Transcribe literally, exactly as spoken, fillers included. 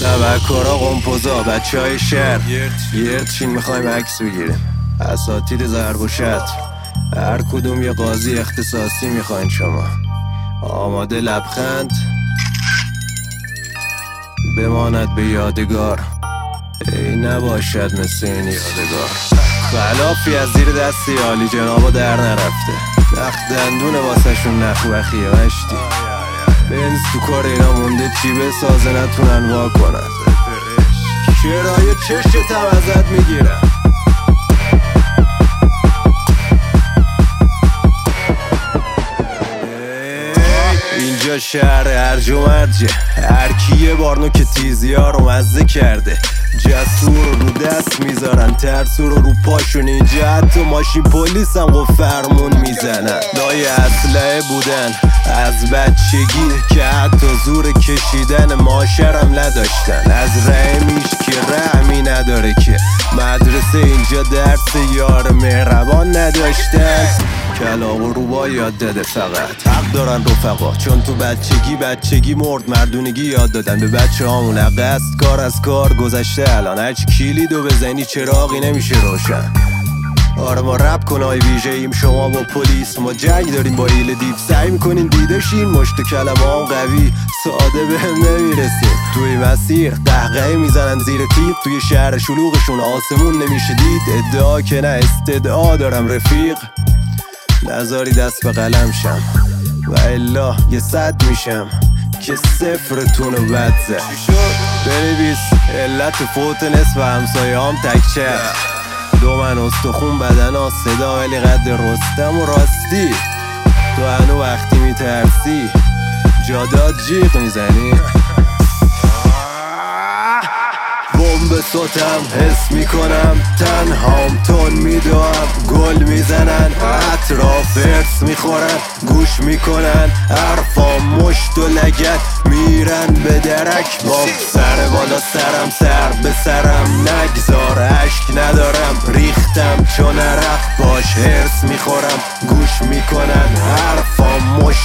تبکارا قمپوزا بچه های شهر یرچین میخوایم عکس بگیریم. اساتید ضرب و شتم هر کدوم یه قاضی اختصاصی میخواین شما. آماده لبخند بماند به یادگار، ای نباشد مثل این یادگار. خلافی از زیر دستی عالی جنابا در نرفته، نخ دندون واسه شون نخوخیه مشتی. بنز تو کار اینا مونده چی بسازه نتونن وا کنن. چرای چشتم ازت میگیرم. اینجا شهر هرج و مرجه، هر کی یه بار نوک تیزی ها رو مزه کرده. جسور رو دست میذارن، ترسو رو رو پاشون. اینجا حتی ماشین پلیس هم و فرمون میزنن. لای اسلحه بودن از بچگی که حتی زور کشیدن ماشرم نداشتن. از رحمیش که رحمی نداره که مدرسه اینجا درس یار مهربان نداشتن. کلاغ و روبا یاد داده فقط حق دارن رفقا، چون تو بچگی بچگی مرد مردونگی یاد دادن به بچه هامون. قصد کار از کار گذشته الان، هرچی کلیدو بزنی چراغی نمیشه روشن. آره ما رپ کنای ویژه ایم، شما با پلیس ما جنگ داریم با ایل دیو. سعی میکنین دیده شین مشت کلمه ها قوی ساده به هم نمیرسه. توی مسیر قهقهه میزنن زیر تیغ، توی شهر شلوغشون آسمون نمیشه دید. ادعا که نه استدعا دارم رفیق، نذاری دست به قلم شم و الا یه صد میشم که صفرتونو بد زد. بنویس علت فوت نصف همسایه هم تکچه. دو من استخون بدن ها صدا ولی قد رستم و راستی. تو هنو وقتی میترسی جادات جیغ میزنی. بمب سوتم حس میکنم تنهام تون میدوام. گل میزنن اطراف ارس میخورن، گوش میکنن حرفام مشت و لگت. میرن به درک با سر بالا سرم سر به سرم نگذار. عشق ندارم ریختم چون عرق باش هرس میخورم. گوش میکنن حرفام مشت